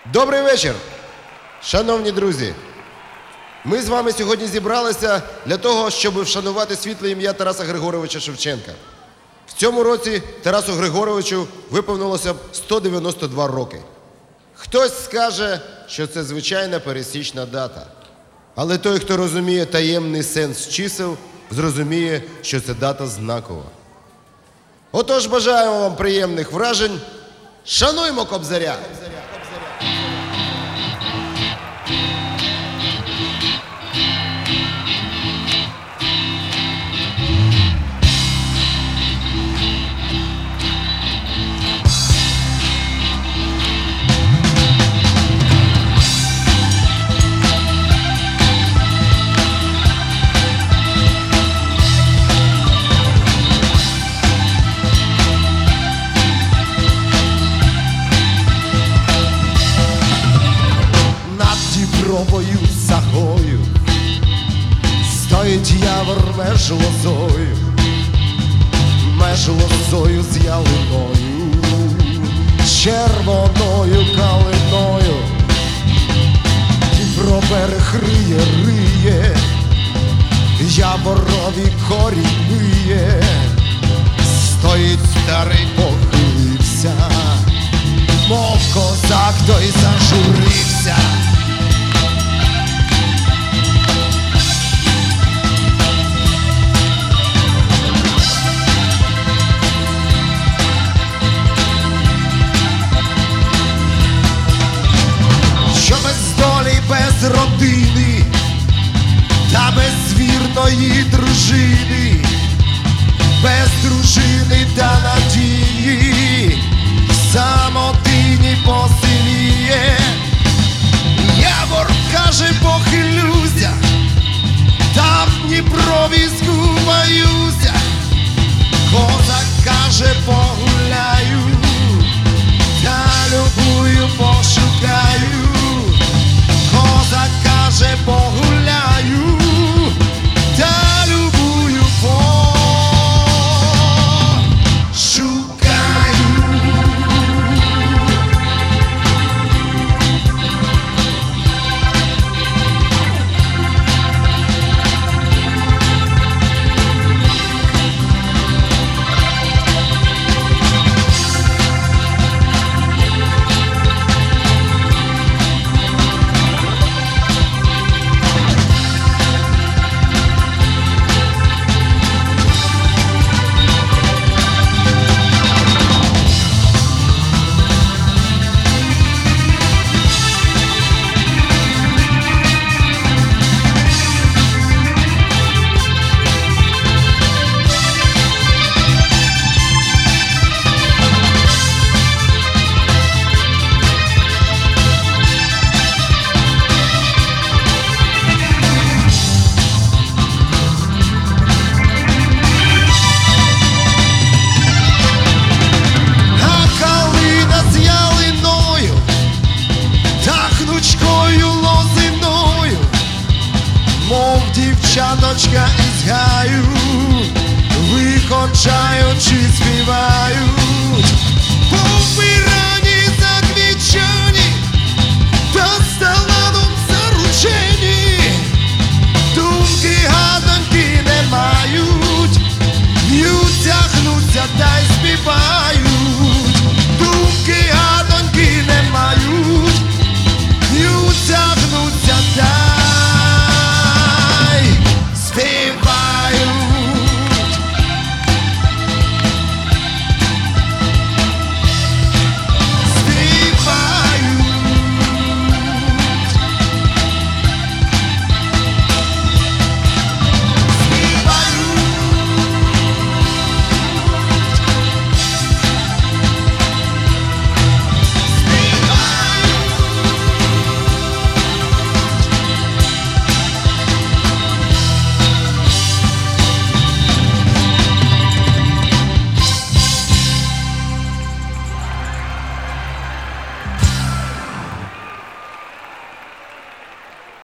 Добрий вечір, шановні друзі. Ми з вами сьогодні зібралися для того, щоб вшанувати світле ім'я Тараса Григоровича Шевченка. В цьому році Тарасу Григоровичу виповнилося 192 роки. Хтось скаже, що це звичайна пересічна дата. Але той, хто розуміє таємний сенс чисел, зрозуміє, що це дата знакова. Отож, бажаємо вам приємних вражень. Шануймо Кобзаря! Дібровою сагою стоїть явор меж лозою з ялиною, червоною калиною. Дібро берег риє, яворові корінь миє. Стоїть старий, похилився, мов козак, той зажурився. Без родини та без вірної дружини, без дружини та надії, в самотині посивіє. Явор каже, похилюся, та в Дніпрові скупаюся. Козак каже, погуляю, та любую пошукаю. Козак каже, погуляю, та любую пошукаю. Дівчаточка із гаю, виходжаючи з